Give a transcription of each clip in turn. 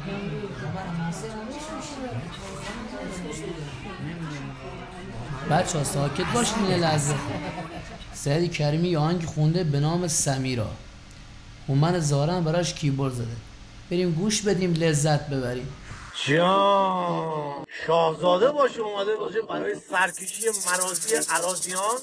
بچه ها ساکت باشین یه لحظه. سعید کریمی یه آهنگ خونده به نام سمیرا، هومن زارن براش کیبورد زده. بریم گوش بدیم لذت ببریم. جان شاهزاده باشه اومده باشه برای سرکشی مرازی عراضیان.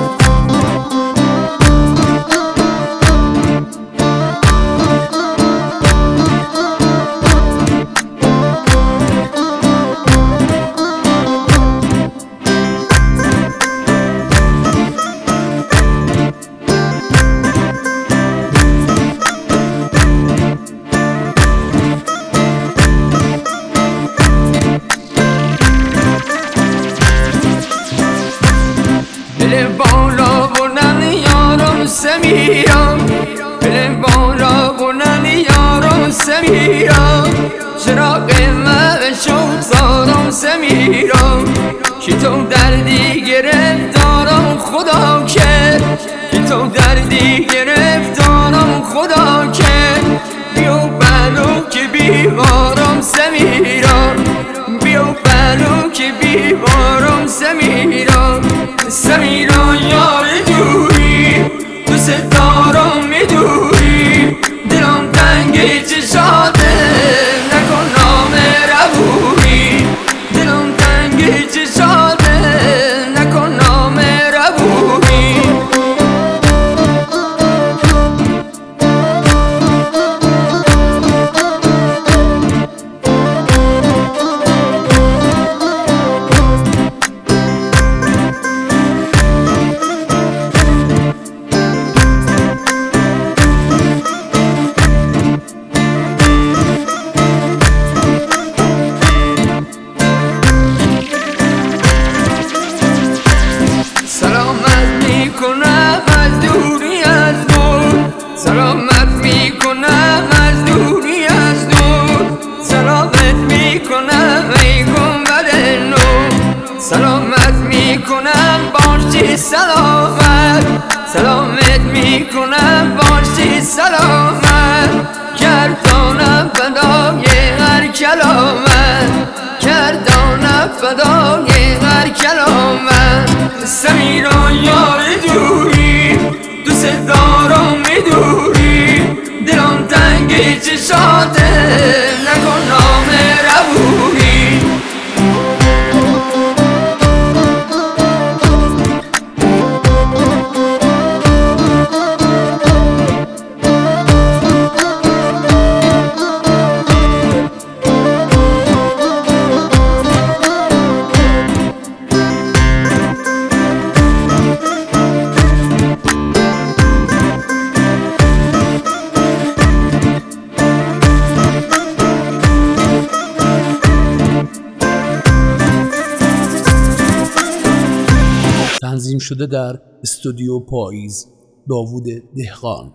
دل بالا بلند یارم سمیرا، دل بالا بلند یارم سمیرا، چراغ من شد زارم سمیرا، که تو دردی گرفتارم خدا کرد، که تو دردی گرفتارم خدا کرد. بیو بلو که بیوارم سمیرا، بیو بلو که بیوارم سمیرا. سمیرا یار دوری دوست دارم میدوری، دلم تنگ چشاته نکن نام ربوری، دلم تنگ چشاته نکن نام ربوری. سلامت میکنم از دوری از دور، سلامت میکنم ای گنبد نور، سلامت میکنم باشی سلامت، سلامت میکنم باشی سلامت. گردانم فدای هر کلامت، گردانم فدای هر کلامت. سمیرا یار دوری دوست دارم میدوری، دلم تنگ چشاته نکن نام ربوری. تنظیم شده در استودیو پاییز، داوود دهقان.